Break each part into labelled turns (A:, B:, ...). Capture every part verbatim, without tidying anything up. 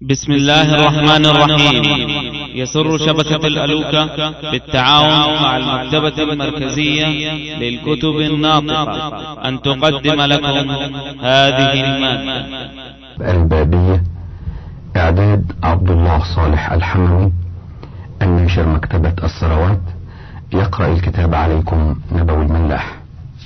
A: بسم الله الرحمن الرحيم. يسر شبكة الألوكة بالتعاون مع المكتبة المركزية للكتب الناطقة أن تقدم لكم هذه المادة.
B: البابية، إعداد عبد الله صالح الحموي، الناشر مكتبة الثروات. يقرأ الكتاب عليكم نبوي الملاح.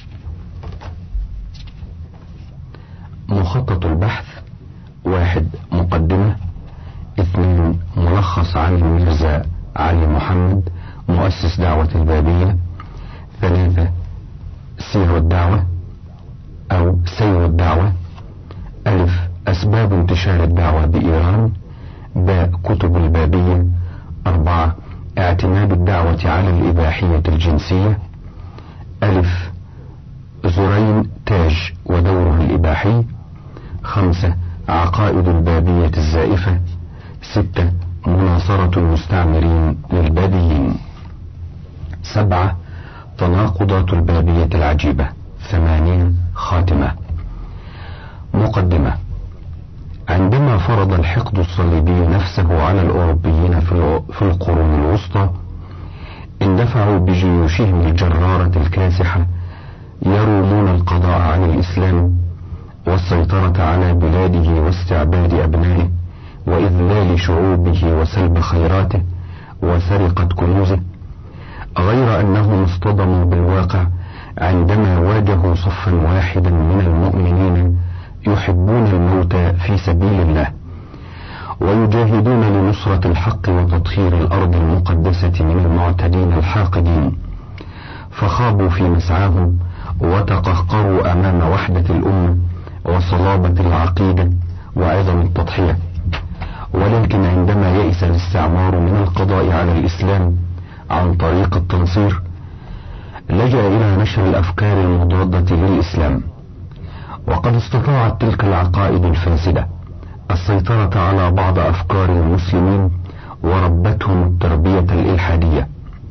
B: مخطط البحث: واحد، مقدمة. اثنين، ملخص عن الميرزا علي محمد مؤسس دعوة البابية. ثلاثة، سير الدعوة أو سير الدعوة. ألف، أسباب انتشار الدعوة بإيران. باء، كتب البابية. أربعة، اعتماد الدعوة على الإباحية الجنسية. ألف، زرين تاج ودوره الإباحي. خمسة، عقائد البابية الزائفة. ستة، مناصرة المستعمرين للبابيين. سبعة، تناقضات البابية العجيبة. ثمانية، خاتمة. مقدمة: عندما فرض الحقد الصليبي نفسه على الأوروبيين في القرون الوسطى، اندفعوا بجيوشهم الجرارة الكاسحة يرومون القضاء على الإسلام والسيطرة على بلاده واستعباد أبنائه وإذلال شعوبه وسلب خيراته وسرقة كنوزه، غير أنهم اصطدموا بالواقع عندما واجهوا صفا واحدا من المؤمنين يحبون الموت في سبيل الله ويجاهدون لنصرة الحق وتطهير الأرض المقدسة من المعتدين الحاقدين، فخابوا في مسعاهم وتقهقروا أمام وحدة الأمة وصلابة العقيدة وعظم التضحية. ولكن عندما يئس الاستعمار من القضاء على الإسلام عن طريق التنصير، لجأ إلى نشر الأفكار المضادة للإسلام. وقد استطاعت تلك العقائد الفاسدة السيطرة على بعض أفكار المسلمين وربتهم التربية الإلحادية،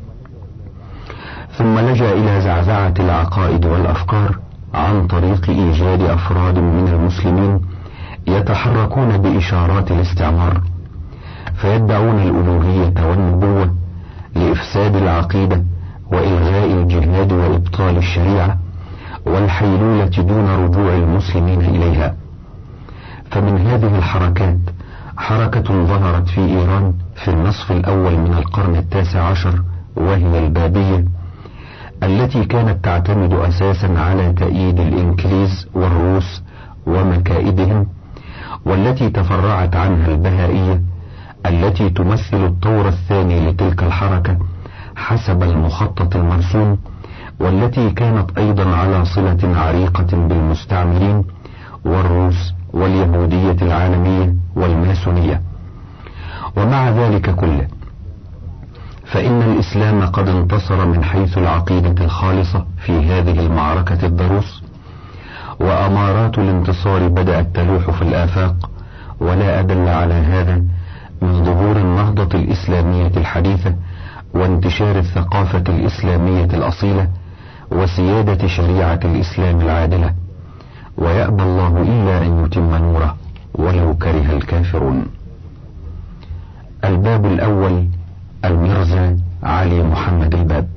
B: ثم لجأ إلى زعزعة العقائد والأفكار عن طريق إيجاد أفراد من المسلمين يتحركون بإشارات الاستعمار، فيدعون الألوهية والنبوة لإفساد العقيدة وإلغاء الجهاد وإبطال الشريعة والحيلولة دون رجوع المسلمين إليها. فمن هذه الحركات حركة ظهرت في إيران في النصف الأول من القرن التاسع عشر، وهي البابية، التي كانت تعتمد أساسا على تأييد الإنكليز والروس ومكائدهم، والتي تفرعت عنها البهائية التي تمثل الطور الثاني لتلك الحركة حسب المخطط المرسوم، والتي كانت أيضا على صلة عريقة بالمستعمرين والروس واليهودية العالمية والماسونية. ومع ذلك كله فإن الإسلام قد انتصر من حيث العقيدة الخالصة في هذه المعركة الضروس، وأمارات الانتصار بدأت تلوح في الآفاق، ولا أدل على هذا من ظهور النهضة الإسلامية الحديثة وانتشار الثقافة الإسلامية الأصيلة وسيادة شريعة الإسلام العادلة. ويأبى الله إلا أن يتم نوره ولو كره الكافرون. الباب الأول: الميرزا علي محمد الباب.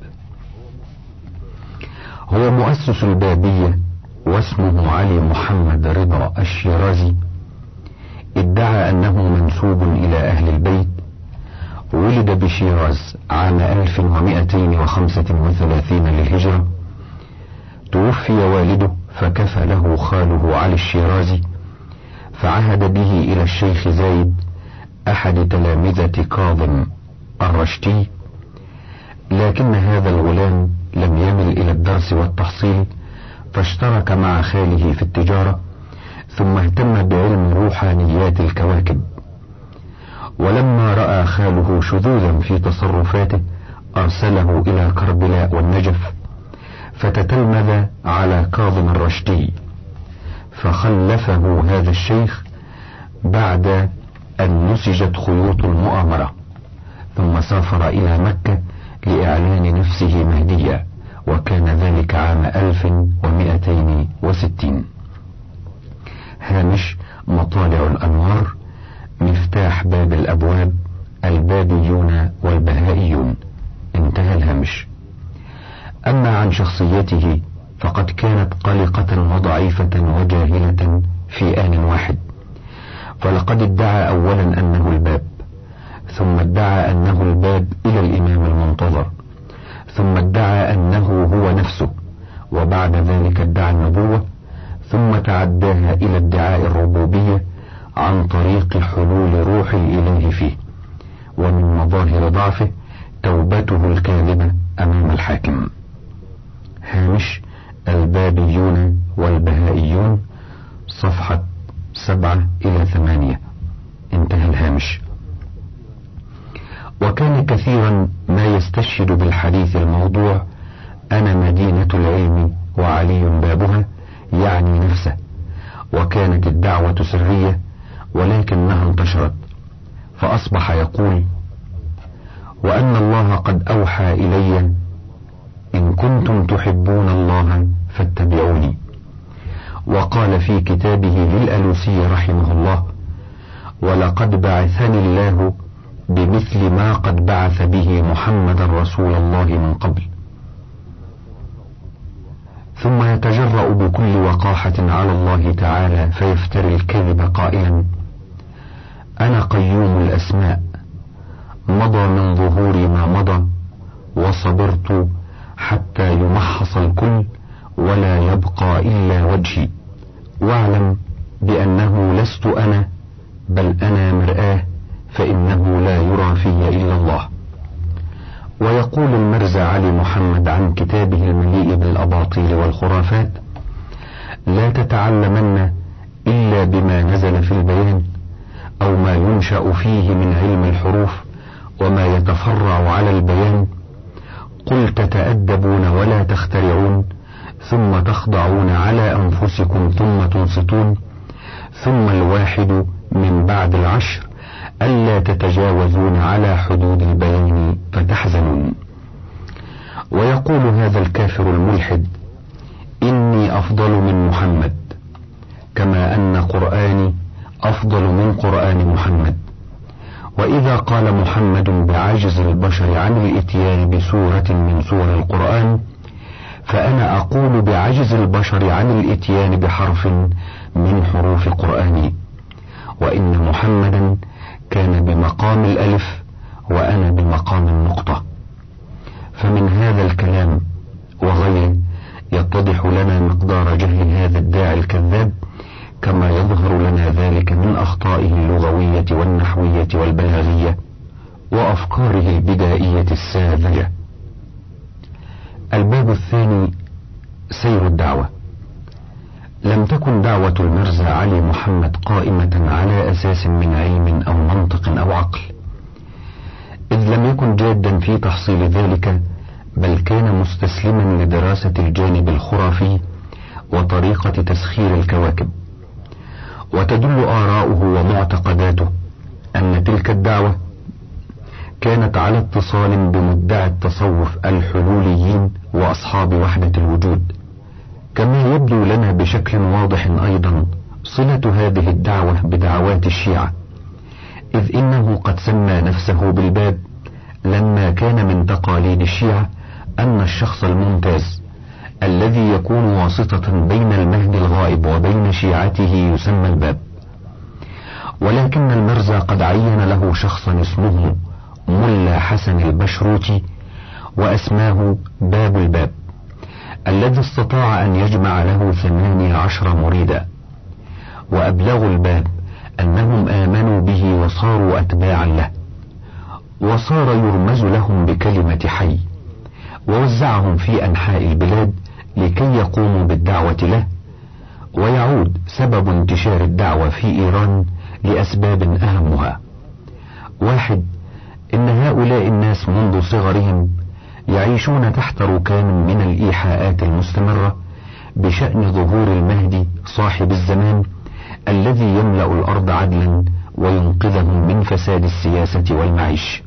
B: هو مؤسس البابية واسمه علي محمد رضا الشيرازي. ادعى أنه منسوب إلى أهل البيت. ولد بشيراز عام ألف ومائتين وخمسة وثلاثين للهجرة. توفي والده فكفى له خاله علي الشيرازي، فعهد به إلى الشيخ زايد أحد تلامذة كاظم الرشتي، لكن هذا الغلام لم يمل إلى الدرس والتحصيل، فاشترك مع خاله في التجارة، ثم اهتم بعلم روحانيات الكواكب. ولما رأى خاله شذوذا في تصرفاته أرسله إلى كربلاء والنجف، فتتلمذ على كاظم الرشتي، فخلفه هذا الشيخ بعد أن نسجت خيوط المؤامرة، ثم سافر إلى مكة لإعلان نفسه مهديا، وكان ذلك عام ألف ومائتين وستين. هامش: مطالع الأنوار، مفتاح باب الأبواب البابيون والبهائيون. انتهى الهامش. أما عن شخصيته فقد كانت قلقة وضعيفة وجاهلة في آن واحد، فلقد ادعى أولا أنه الباب، ثم ادعى أنه الباب إلى الإمام المنتظر، ثم ادعى أنه هو نفسه، وبعد ذلك ادعى النبوة، ثم تعداها إلى ادعاء الربوبية عن طريق حلول روح الإله فيه. ومن مظاهر ضعفه توبته الكاذبة أمام الحاكم. هامش البابيون والبهائيون، صفحة سبعة إلى ثمانية. انتهى الهامش. وكان كثيرا ما يستشهد بالحديث الموضوع أنا مدينة العلم وعلي بابها، يعني نفسه، وكانت الدعوة سرية ولكنها انتشرت، فأصبح يقول: وأن الله قد أوحى إلي إن كنتم تحبون الله فاتبعوني. وقال في كتابه للألوسي رحمه الله: ولقد بعثني الله بمثل ما قد بعث به محمد رسول الله من قبل. ثم يتجرأ بكل وقاحة على الله تعالى فيفتري الكذب قائلا: أنا قيوم الأسماء، مضى من ظهوري ما مضى، وصبرت حتى يمحص الكل ولا يبقى إلا وجهي، واعلم بأنه لست أنا بل أنا مرآة، فإنه لا يرى في إلا الله. ويقول المرزا علي محمد عن كتابه المليء بالأباطيل والخرافات: لا تتعلمن إلا بما نزل في البيان، أو ما ينشأ فيه من علم الحروف وما يتفرع على البيان. قل تتأدبون ولا تخترعون، ثم تخضعون على أنفسكم ثم تنصتون، ثم الواحد من بعد العشر ألا تتجاوزون على حدود البيان فتحزنون. ويقول هذا الكافر الملحد: إني أفضل من محمد، كما أن قرآني أفضل من قرآن محمد. وإذا قال محمد بعجز البشر عن الإتيان بسورة من سور القرآن، فأنا أقول بعجز البشر عن الإتيان بحرف من حروف قرآني، وإن محمدا كان بمقام الألف وأنا بمقام النقطة. فمن هذا الكلام وغيره يتضح لنا مقدار جهل هذا الداعي الكذاب، كما يظهر لنا ذلك من أخطائه اللغوية والنحوية والبلاغية وأفكاره البدائية الساذجة. الباب الثاني: سير الدعوة. لم تكن دعوة المرزا علي محمد قائمة على أساس من علم أو منطق أو عقل، إذ لم يكن جادا في تحصيل ذلك، بل كان مستسلما لدراسة الجانب الخرافي وطريقة تسخير الكواكب. وتدل آراؤه ومعتقداته أن تلك الدعوة كانت على اتصال بمدعي التصوف الحلوليين وأصحاب وحدة الوجود. كما يبدو لنا بشكل واضح أيضا صلة هذه الدعوة بدعوات الشيعة، إذ إنه قد سمى نفسه بالباب لما كان من تقاليد الشيعة أن الشخص الممتاز الذي يكون واسطة بين المهدي الغائب وبين شيعته يسمى الباب. ولكن المرزا قد عين له شخصا اسمه ملا حسن البشروتي، وأسماه باب الباب، الذي استطاع أن يجمع له ثمانية عشر مريدا. وأبلغ الباب أنهم آمنوا به وصاروا أتباعا له، وصار يرمز لهم بكلمة حي، ووزعهم في أنحاء البلاد لكي يقوموا بالدعوة له. ويعود سبب انتشار الدعوة في إيران لأسباب أهمها: واحد، إن هؤلاء الناس منذ صغرهم يعيشون تحت ركام من الإيحاءات المستمرة بشأن ظهور المهدي صاحب الزمان الذي يملأ الأرض عدلا وينقذهم من فساد السياسة والمعيش.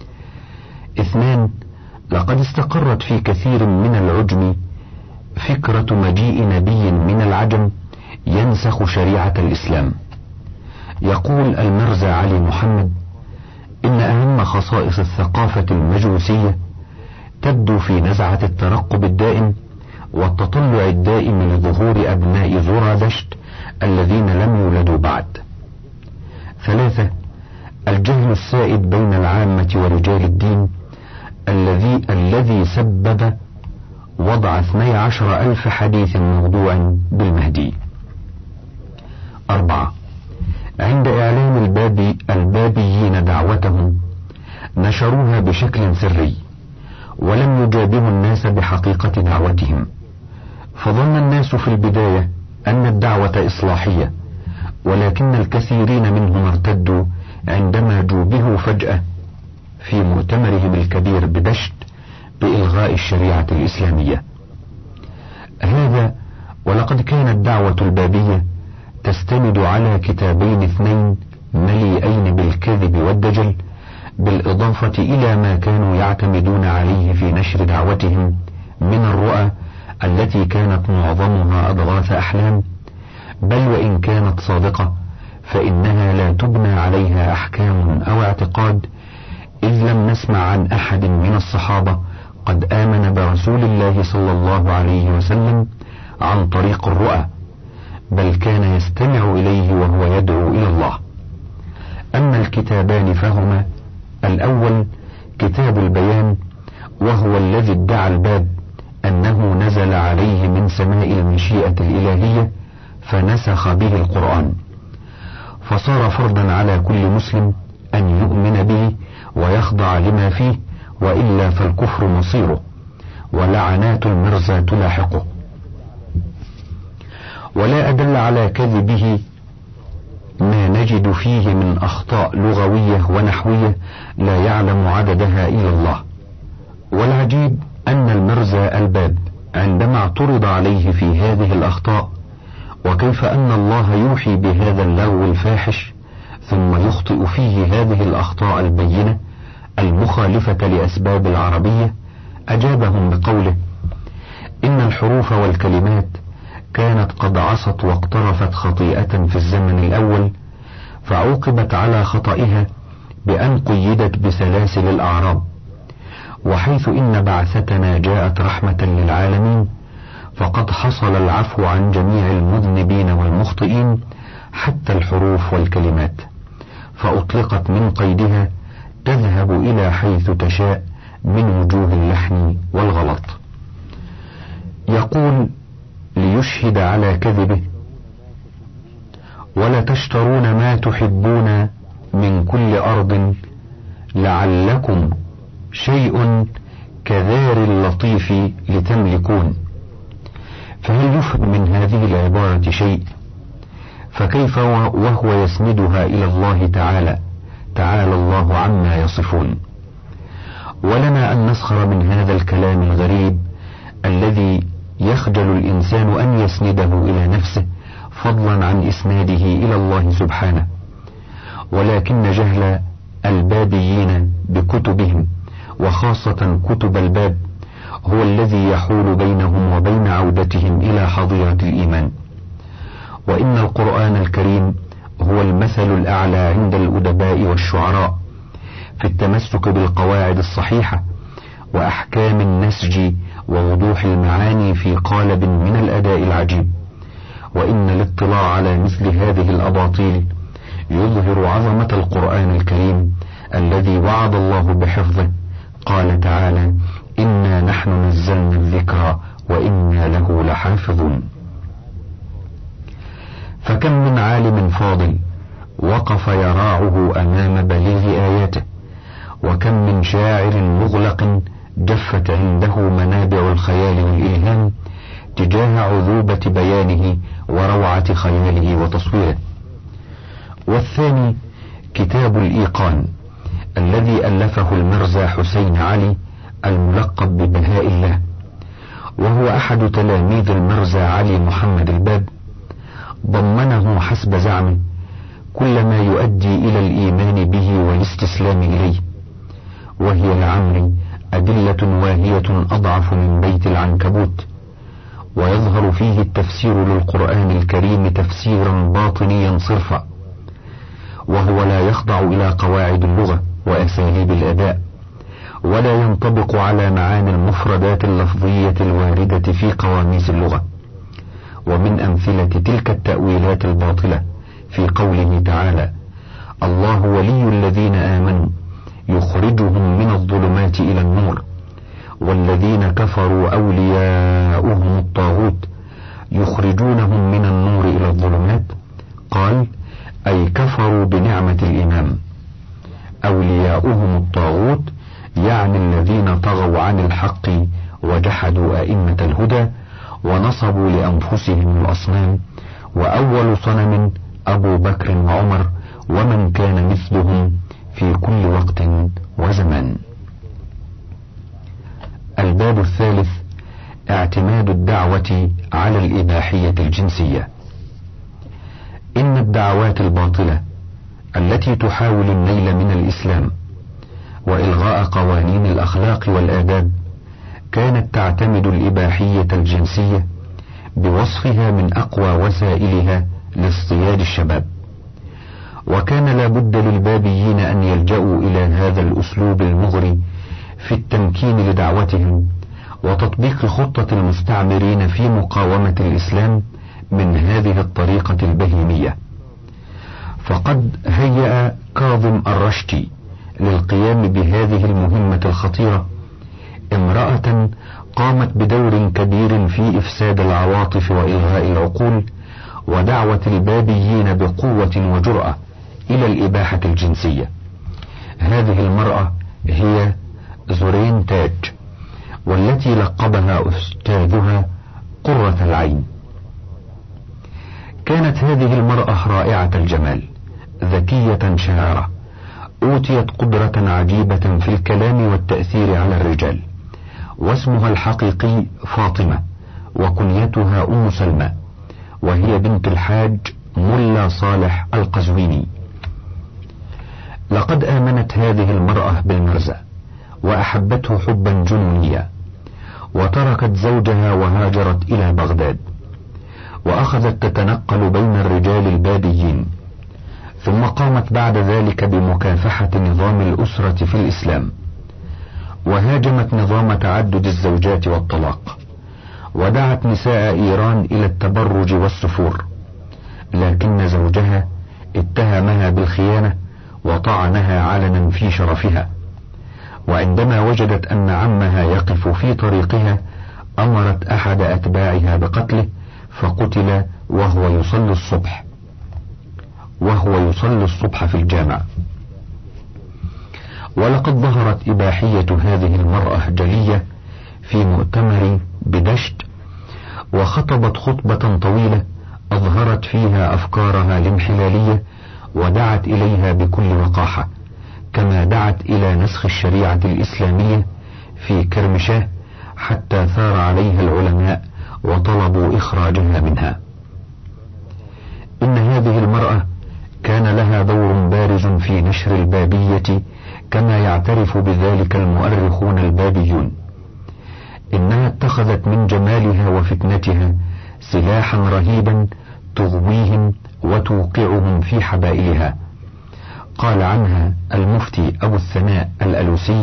B: اثنان، لقد استقرت في كثير من العجم فكرة مجيء نبي من العجم ينسخ شريعة الإسلام، يقول المرزا علي محمد: إن أهم خصائص الثقافة المجوسية تبدو في نزعة الترقب الدائم والتطلع الدائم لظهور أبناء زرادشت الذين لم يولدوا بعد. ثلاثة: الجهل السائد بين العامة ورجال الدين الذي الذي سبب وضع اثني عشر ألف حديث موضوع بالمهدي. أربعة: عند إعلان الباب البابيين دعوتهم نشروها بشكل سري ولم يجابهوا الناس بحقيقة دعوتهم، فظن الناس في البداية أن الدعوة إصلاحية، ولكن الكثيرين منهم ارتدوا عندما جوبهوا فجأة في مؤتمرهم الكبير بدشت بإلغاء الشريعة الإسلامية. هذا ولقد كانت الدعوة البابية تستند على كتابين اثنين مليئين بالكذب والدجل، بالإضافة إلى ما كانوا يعتمدون عليه في نشر دعوتهم من الرؤى التي كانت معظمها أضغاث أحلام، بل وإن كانت صادقة فإنها لا تبنى عليها أحكام أو اعتقاد، إذ لم نسمع عن أحد من الصحابة قد آمن برسول الله صلى الله عليه وسلم عن طريق الرؤى، بل كان يستمع إليه وهو يدعو إلى الله. أما الكتابان فهما: الأول كتاب البيان، وهو الذي ادعى الباب أنه نزل عليه من سماء المشيئة الإلهية فنسخ به القرآن، فصار فرضا على كل مسلم أن يؤمن به ويخضع لما فيه، وإلا فالكفر مصيره ولعنات المرزا تلاحقه. ولا أدل على كذبه ما نجد فيه من أخطاء لغوية ونحوية لا يعلم عددها إلا الله. والعجيب أن المرزا الباب عندما اعترض عليه في هذه الأخطاء وكيف أن الله يوحي بهذا اللغو الفاحش ثم يخطئ فيه هذه الأخطاء البينة المخالفة لأسباب العربية، أجابهم بقوله: إن الحروف والكلمات كانت قد عصت واقترفت خطيئة في الزمن الأول، فعوقبت على خطئها بأن قيدت بسلاسل الأعراب، وحيث إن بعثتنا جاءت رحمة للعالمين فقد حصل العفو عن جميع المذنبين والمخطئين حتى الحروف والكلمات، فأطلقت من قيدها تذهب إلى حيث تشاء من وجوه اللحن والغلط. يقول ليشهد على كذبه: ولا تشترون ما تحبون من كل أرض لعلكم شيء كذار اللطيف لتملكون. فهل يفهم من هذه العبارة شيء؟ فكيف وهو يسندها إلى الله تعالى تعالى الله عما يصفون. ولنا أن نسخر من هذا الكلام الغريب الذي يخجل الإنسان أن يسنده إلى نفسه فضلا عن إسناده إلى الله سبحانه، ولكن جهل البابيين بكتبهم وخاصة كتب الباب هو الذي يحول بينهم وبين عودتهم إلى حظيرة الإيمان. وإن القرآن الكريم هو المثل الأعلى عند الأدباء والشعراء في التمسك بالقواعد الصحيحة وأحكام النسج ووضوح المعاني في قالب من الأداء العجيب. وإن الاطلاع على مثل هذه الأباطيل يظهر عظمة القرآن الكريم الذي وعد الله بحفظه. قال تعالى: إنا نحن نزلنا الذكر وإنا له لحافظون. فكم من عالم فاضل وقف يراعه أمام بليغ آياته، وكم من شاعر مغلق جفت عنده منابع الخيال والإلهام تجاه عذوبة بيانه وروعة خياله وتصويره. والثاني كتاب الإيقان الذي ألفه المرزا حسين علي الملقب ببهاء الله، وهو أحد تلاميذ المرزا علي محمد الباب، ضمنه حسب زعمه كل ما يؤدي إلى الإيمان به والاستسلام إليه، وهي لعمري أدلة واهية أضعف من بيت العنكبوت. ويظهر فيه التفسير للقرآن الكريم تفسيرا باطنيا صرفا، وهو لا يخضع إلى قواعد اللغة وأساليب الأداء، ولا ينطبق على معاني المفردات اللفظية الواردة في قواميس اللغة. ومن أمثلة تلك التأويلات الباطلة في قوله تعالى: الله ولي الذين آمنوا يخرجهم من الظلمات إلى النور، والذين كفروا أولياؤهم الطاغوت يخرجونهم من النور إلى الظلمات. قال: أي كفروا بنعمة الإمام. أولياؤهم الطاغوت يعني الذين طغوا عن الحق وجحدوا أئمة الهدى ونصبوا لأنفسهم الأصنام، وأول صنم أبو بكر وعمر ومن كان مثلهم في كل وقت وزمان. الباب الثالث: اعتماد الدعوة على الإباحية الجنسية. إن الدعوات الباطلة التي تحاول النيل من الإسلام وإلغاء قوانين الأخلاق والآداب كانت تعتمد الإباحية الجنسية بوصفها من أقوى وسائلها لاصطياد الشباب، وكان لا بد للبابيين أن يلجأوا إلى هذا الأسلوب المغري في التمكين لدعوتهم وتطبيق خطة المستعمرين في مقاومة الإسلام من هذه الطريقة البهيمية. فقد هيأ كاظم الرشتي للقيام بهذه المهمة الخطيرة امرأة قامت بدور كبير في إفساد العواطف وإلغاء العقول ودعوة البابيين بقوة وجرأة إلى الإباحة الجنسية. هذه المرأة هي زورين تاج، والتي لقبها أستاذها قرة العين. كانت هذه المرأة رائعة الجمال، ذكية شاعرة، أوتيت قدرة عجيبة في الكلام والتأثير على الرجال، واسمها الحقيقي فاطمة، وكنيتها أم سلمى، وهي بنت الحاج ملا صالح القزويني. لقد آمنت هذه المرأة بالمرزا وأحبته حبا جنونيا، وتركت زوجها وهاجرت إلى بغداد، وأخذت تتنقل بين الرجال البابيين، ثم قامت بعد ذلك بمكافحة نظام الأسرة في الإسلام، وهاجمت نظام تعدد الزوجات والطلاق، ودعت نساء إيران إلى التبرج والسفور، لكن زوجها اتهمها بالخيانة وطعنها علنا في شرفها. وعندما وجدت أن عمها يقف في طريقها أمرت أحد أتباعها بقتله، فقتل وهو يصلي الصبح وهو يصلي الصبح في الجامع. ولقد ظهرت إباحية هذه المرأة جلية في مؤتمر بدشت، وخطبت خطبة طويلة أظهرت فيها أفكارها الانحلالية ودعت إليها بكل وقاحة، كما دعت إلى نسخ الشريعة الإسلامية في كرمشاه حتى ثار عليها العلماء وطلبوا إخراجها منها. إن هذه المرأة كان لها دور بارز في نشر البابية كما يعترف بذلك المؤرخون البابيون. إنها اتخذت من جمالها وفتنتها سلاحا رهيبا تغويهم وتوقعهم في حبائلها. قال عنها المفتي أبو الثناء الألوسي: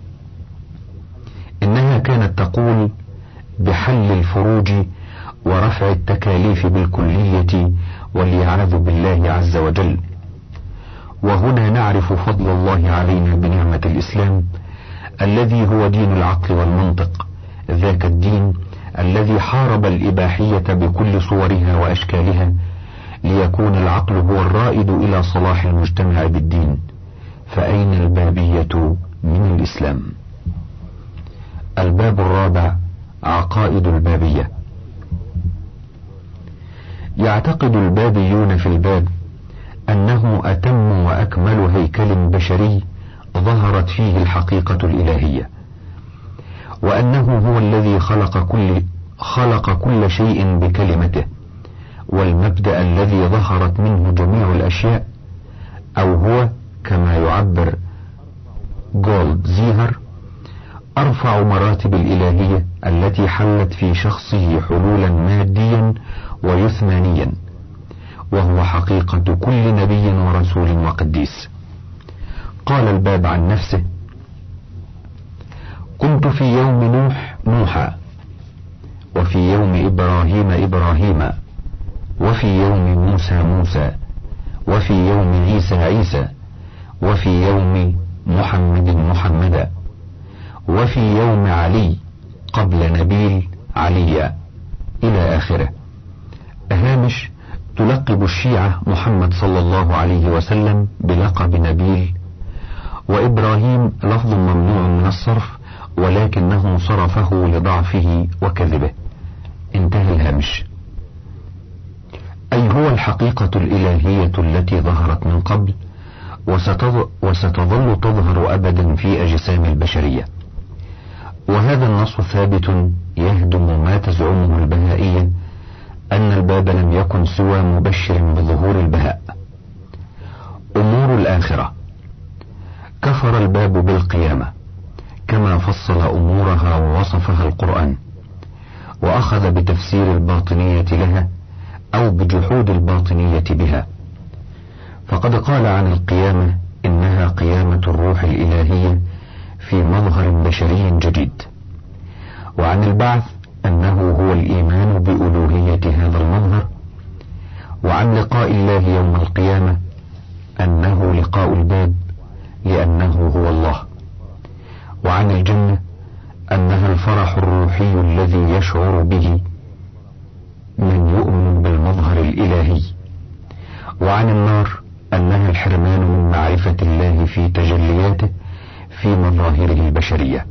B: إنها كانت تقول بحل الفروج ورفع التكاليف بالكلية والإعاذ بالله عز وجل. وهنا نعرف فضل الله علينا بنعمة الإسلام الذي هو دين العقل والمنطق، ذاك الدين الذي حارب الإباحية بكل صورها وأشكالها ليكون العقل هو الرائد إلى صلاح المجتمع بالدين. فأين البابية من الإسلام؟ الباب الرابع: عقائد البابية. يعتقد البابيون في الباب أنه أتم وأكمل هيكل بشري ظهرت فيه الحقيقة الإلهية، وأنه هو الذي خلق كل خلق كل شيء بكلمته، والمبدأ الذي ظهرت منه جميع الأشياء، أو هو كما يعبر جولد زيهر أرفع مراتب الإلهية التي حلت في شخصه حلولا ماديا ويثمانيا، وهو حقيقة كل نبي ورسول وقديس. قال الباب عن نفسه: كنت في يوم نوح نوحا، وفي يوم إبراهيم إبراهيما، وفي يوم موسى موسى، وفي يوم عيسى عيسى، وفي يوم محمد محمدا، وفي يوم علي قبل نبيل عليا، إلى آخره. هامش: تلقب الشيعة محمد صلى الله عليه وسلم بلقب نبيل، وإبراهيم لفظ ممنوع من الصرف، ولكنه صرفه لضعفه وكذبه. انتهى الهامش. أي هو الحقيقة الإلهية التي ظهرت من قبل وستظل تظهر أبدا في أجسام البشرية. وهذا النص ثابت يهدم ما تزعمه البهائية أن الباب لم يكن سوى مبشر بظهور البهاء. أمور الآخرة: كفر الباب بالقيامة كما فصل أمورها ووصفها القرآن، وأخذ بتفسير الباطنية لها أو بجحود الباطنية بها. فقد قال عن القيامة إنها قيامة الروح الإلهية في مظهر بشري جديد، وعن البعث أنه هو الإيمان بألوهية هذا المظهر، وعن لقاء الله يوم القيامة أنه لقاء الباب لأنه هو الله، وعن الجنة أنها الفرح الروحي الذي يشعر به من يؤمن بالمظهر الإلهي، وعن النار أنها الحرمان من معرفة الله في تجلياته في مظاهره البشرية.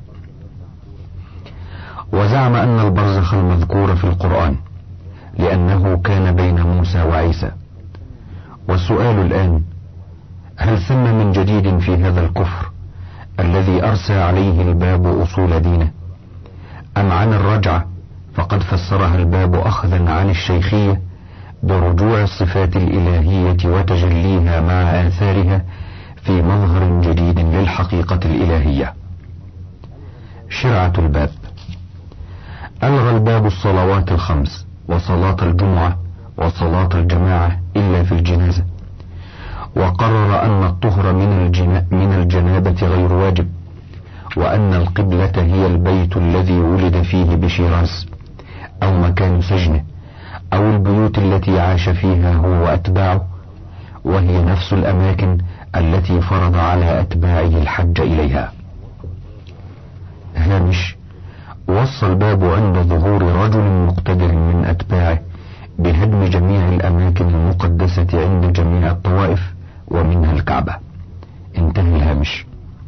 B: وزعم أن البرزخ المذكور في القرآن لأنه كان بين موسى وعيسى. والسؤال الآن: هل ثم من جديد في هذا الكفر الذي أرسى عليه الباب أصول دينه، أم عن الرجعة فقد فسرها الباب أخذا عن الشيخية برجوع الصفات الإلهية وتجليها مع آثارها في مظهر جديد للحقيقة الإلهية. شرعة الباب: ألغى الباب الصلوات الخمس وصلاة الجمعة وصلاة الجماعة إلا في الجنازة، وقرر أن الطهر من, الجنا من الجنابة غير واجب، وأن القبلة هي البيت الذي ولد فيه بشيراز أو مكان سجنه أو البيوت التي عاش فيها هو وأتباعه، وهي نفس الأماكن التي فرض على أتباعه الحج إليها. هامش: وصى الباب عند ظهور رجل مقتدر من أتباعه بهدم جميع الأماكن المقدسة عند جميع الطوائف ومنها الكعبة. انتهى الهامش.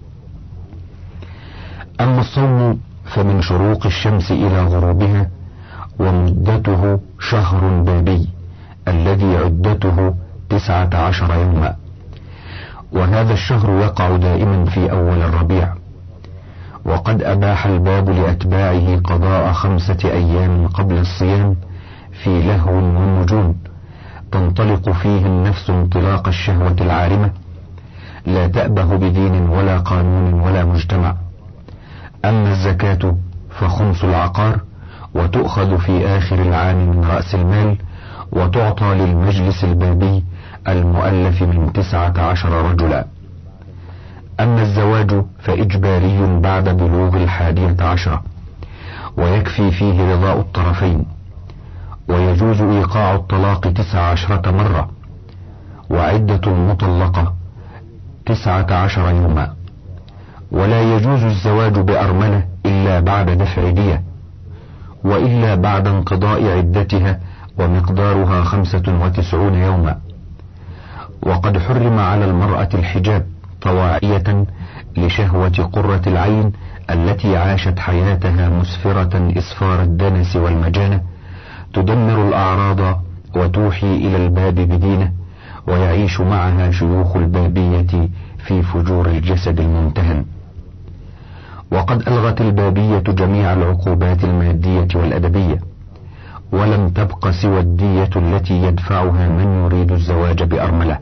B: أما الصوم فمن شروق الشمس إلى غروبها، ومدته شهر بابي الذي عدته تسعة عشر يوما، وهذا الشهر يقع دائما في أول الربيع. وقد أباح الباب لأتباعه قضاء خمسة أيام قبل الصيام في لهو ونجوم تنطلق فيه النفس انطلاق الشهوة العارمة، لا تأبه بدين ولا قانون ولا مجتمع. أما الزكاة فخمس العقار، وتؤخذ في آخر العام من رأس المال، وتعطى للمجلس البابي المؤلف من تسعة عشر رجلا. أما الزواج فإجباري بعد بلوغ الحادية عشرة، ويكفي فيه رضاء الطرفين، ويجوز إيقاع الطلاق تسع عشرة مرة، وعدة المطلقة تسعة عشر يوما. ولا يجوز الزواج بأرملة إلا بعد دفع دية، وإلا بعد انقضاء عدتها ومقدارها خمسة وتسعون يوما. وقد حرم على المرأة الحجاب طواعية لشهوة قرة العين التي عاشت حياتها مسفرة إسفار الدنس والمجانة، تدمر الأعراض وتوحي إلى الباب بدينه، ويعيش معها شيوخ البابية في فجور الجسد الممتهن. وقد ألغت البابية جميع العقوبات المادية والأدبية، ولم تبق سوى الدية التي يدفعها من يريد الزواج بأرملة.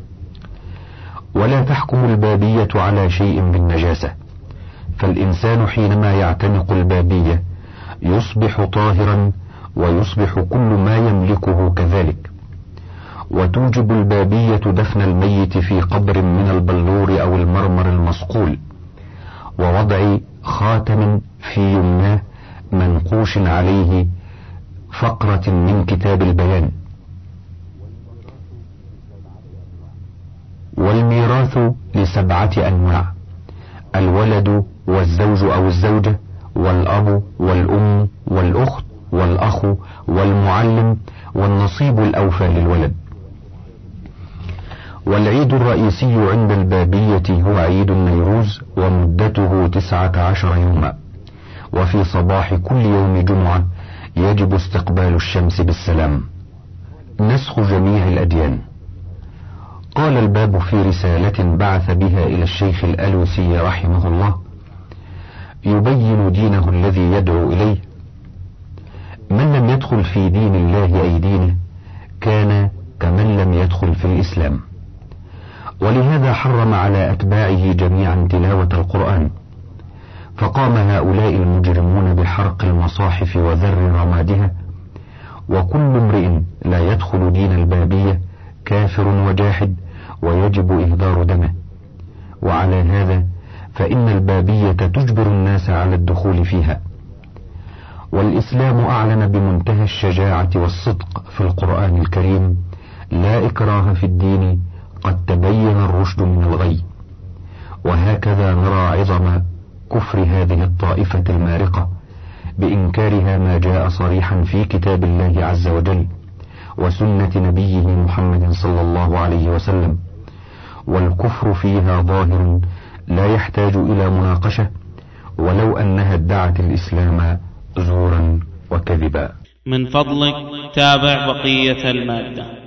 B: ولا تحكم البابية على شيء بالنجاسة، فالإنسان حينما يعتنق البابية يصبح طاهرا، ويصبح كل ما يملكه كذلك. وتوجب البابية دفن الميت في قبر من البلور أو المرمر المصقول، ووضع خاتم في يمناه منقوش عليه فقرة من كتاب البيان. والميراث لسبعة أنواع: الولد والزوج أو الزوجة والأب والأم والأخت والأخ والمعلم والنصيب الأوفى للولد. والعيد الرئيسي عند البابية هو عيد النيروز، ومدته تسعة عشر يوما، وفي صباح كل يوم جمعة يجب استقبال الشمس بالسلام. نسخ جميع الأديان. قال الباب في رسالة بعث بها إلى الشيخ الألوسي رحمه الله يبين دينه الذي يدعو إليه: من لم يدخل في دين الله أي دينه كان كمن لم يدخل في الإسلام. ولهذا حرم على أتباعه جميعا تلاوة القرآن، فقام هؤلاء المجرمون بحرق المصاحف وذر رمادها، وكل امرئ لا يدخل دين البابية كافر وجاحد ويجب إهدار دمه. وعلى هذا فإن البابية تجبر الناس على الدخول فيها. والإسلام أعلن بمنتهى الشجاعة والصدق في القرآن الكريم: لا إكراه في الدين، قد تبين الرشد من الغي. وهكذا نرى عظم كفر هذه الطائفة المارقة بإنكارها ما جاء صريحا في كتاب الله عز وجل وسنة نبيه محمد صلى الله عليه وسلم، والكفر فيها ظاهر لا يحتاج إلى مناقشة، ولو أنها ادعت الإسلام زورا وكذبا.
A: من فضلك تابع بقية المادة.